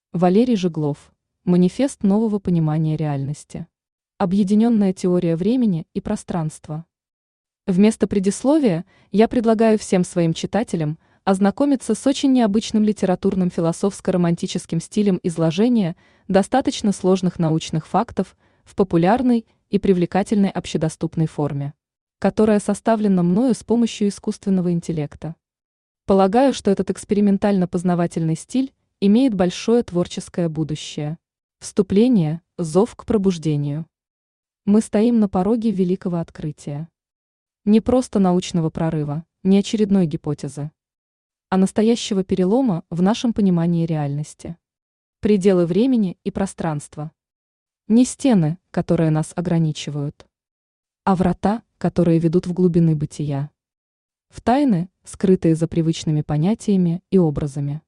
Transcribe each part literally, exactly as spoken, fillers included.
Валерий Жиглов. Манифест нового понимания реальности. Объединенная теория времени и пространства. Вместо предисловия я предлагаю всем своим читателям ознакомиться с очень необычным литературным философско-романтическим стилем изложения достаточно сложных научных фактов в популярной и привлекательной общедоступной форме, которая составлена мною с помощью искусственного интеллекта. Полагаю, что этот экспериментально-познавательный стиль имеет большое творческое будущее. Вступление, зов к пробуждению. Мы стоим на пороге великого открытия. Не просто научного прорыва, не очередной гипотезы, а настоящего перелома в нашем понимании реальности. Пределы времени и пространства. Не стены, которые нас ограничивают, а врата, которые ведут в глубины бытия. В тайны, скрытые за привычными понятиями и образами.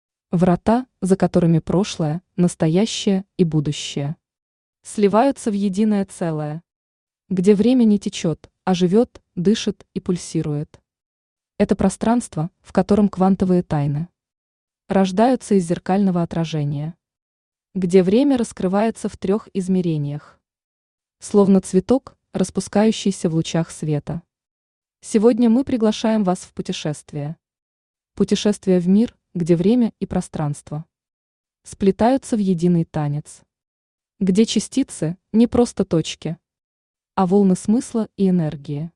Врата, за которыми прошлое, настоящее и будущее сливаются в единое целое, где время не течет, а живет, дышит и пульсирует. Это пространство, в котором квантовые тайны рождаются из зеркального отражения, где время раскрывается в трех измерениях, словно цветок, распускающийся в лучах света. Сегодня мы приглашаем вас в путешествие. Путешествие в мир, где время и пространство сплетаются в единый танец, где частицы не просто точки, а волны смысла и энергии,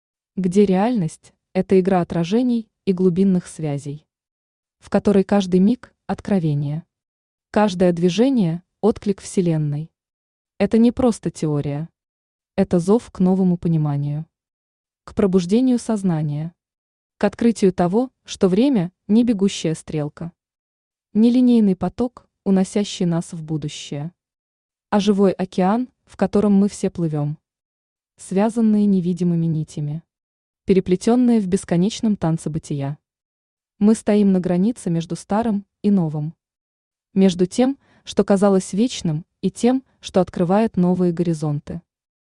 где реальность – это игра отражений и глубинных связей, в которой каждый миг – откровение, каждое движение – отклик Вселенной. Это не просто теория, это зов к новому пониманию, к пробуждению сознания, к открытию того, что время – не бегущая стрелка, не линейный поток, уносящий нас в будущее, а живой океан, в котором мы все плывем, связанные невидимыми нитями, переплетенные в бесконечном танце бытия. Мы стоим на границе между старым и новым, между тем, что казалось вечным, и тем, что открывает новые горизонты.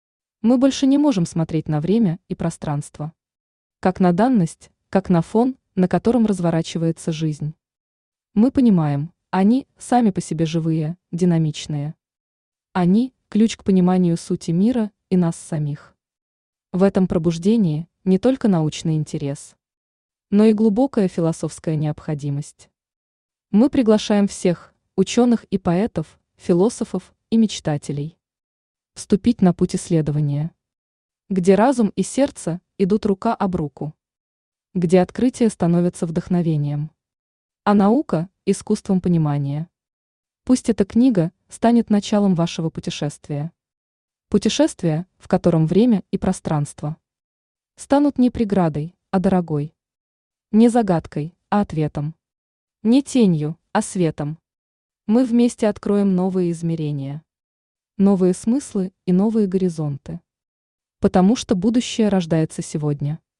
Мы больше не можем смотреть на время и пространство как на данность, как на фон, на котором разворачивается жизнь. Мы понимаем, они сами по себе живые, динамичные. Они – ключ к пониманию сути мира и нас самих. В этом пробуждении не только научный интерес, но и глубокая философская необходимость. Мы приглашаем всех – ученых и поэтов, философов и мечтателей – вступить на путь исследования, где разум и сердце идут рука об руку, где открытие становится вдохновением, а наука – искусством понимания. Пусть эта книга станет началом вашего путешествия. Путешествие, в котором время и пространство станут не преградой, а дорогой. Не загадкой, а ответом. Не тенью, а светом. Мы вместе откроем новые измерения, новые смыслы и новые горизонты. Потому что будущее рождается сегодня.